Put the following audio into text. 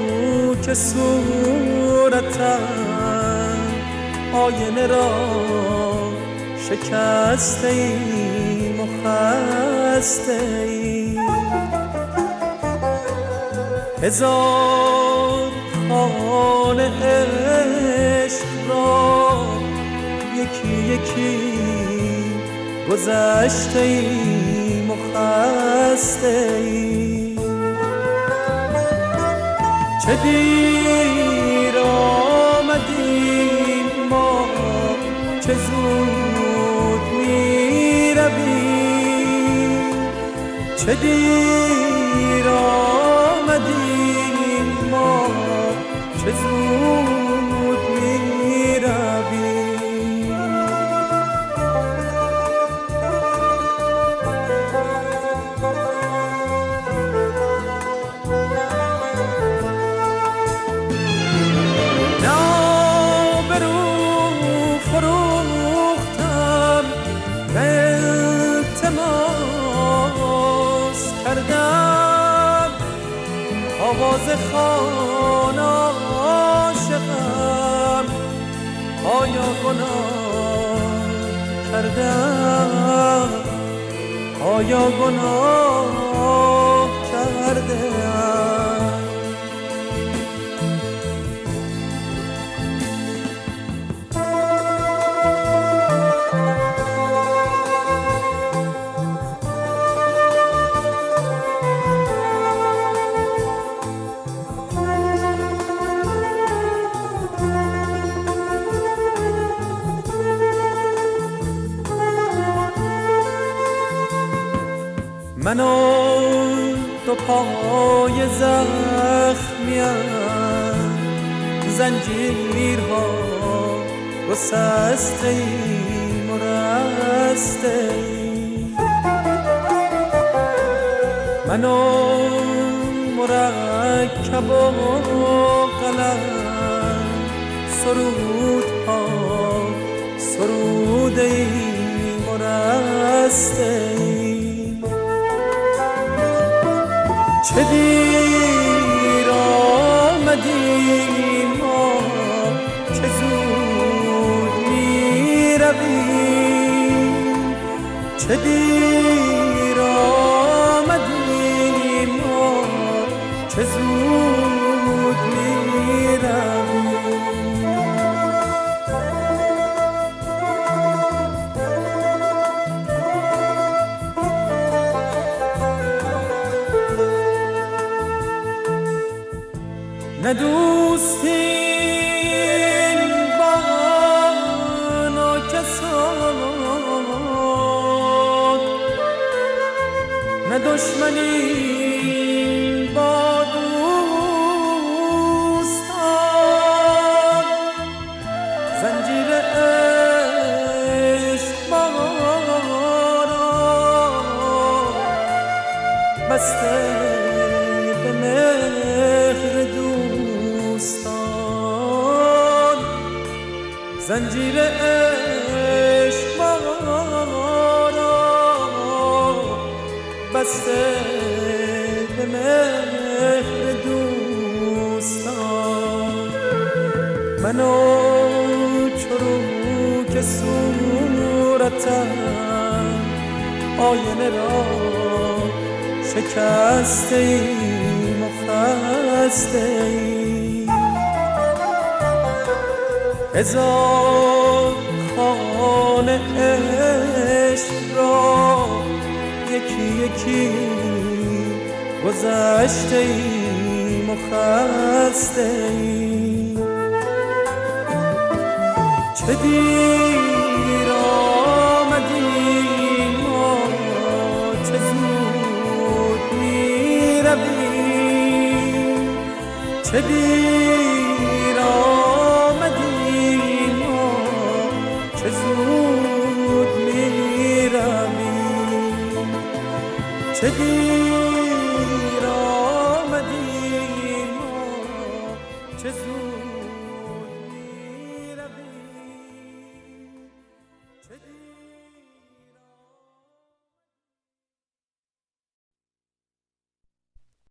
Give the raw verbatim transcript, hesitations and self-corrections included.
که صورتم آینه را شکسته ایم و خسته ایم. هزار خانه عشق را یکی یکی گذشته ایم و خسته ایم. چه دیر آمدیم ما، چه زود می رویم. چه دیر آمدیم ما، چه زود می رویم. آواز خوان عاشقم، آیا گناه کردم؟ آیا گناه کردم؟ من و دو پای زخمیم، زنجیرها گسسته ایم و رسته ایم. من و مرکب و قلم سرودها سروده ایم و رسته ایم. چه دیر آمدیم ما، چه زود می رویم. چه دیر آمدیم ما، چه زود می رویم. نه دوستیم با ناکسان، نه دشمنی با دوستان. زنجیر عشق ما را بسته به مهر دوستان. زنجیر عشق ما را بسته به مهر دوستان. منو چرو که صورتم آینه را شکسته ایم و خسته ایم. هزار خانه عشق را یکی یکی گذشته ایم و خسته ایم. چه دیر آمدیم ما، چه زود می رویم. چه دیر آمدیم ما، چه زود می رویم. چه دیر